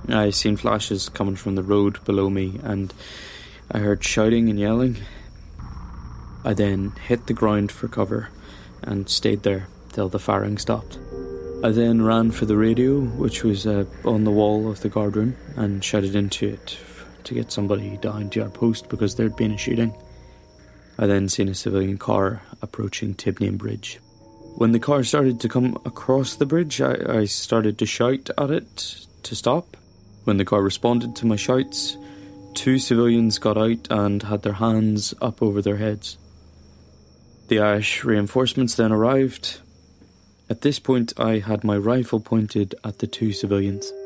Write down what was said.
I seen flashes coming from the road below me, and I heard shouting and yelling. I then hit the ground for cover and stayed there till the firing stopped. I then ran for the radio, which was on the wall of the guard room, and shouted into it to get somebody down to our post because there'd been a shooting. I then seen a civilian car approaching Tibnian Bridge. When the car started to come across the bridge, I started to shout at it to stop. When the car responded to my shouts, 2 civilians got out and had their hands up over their heads. The Irish reinforcements then arrived. At this point, I had my rifle pointed at the 2 civilians.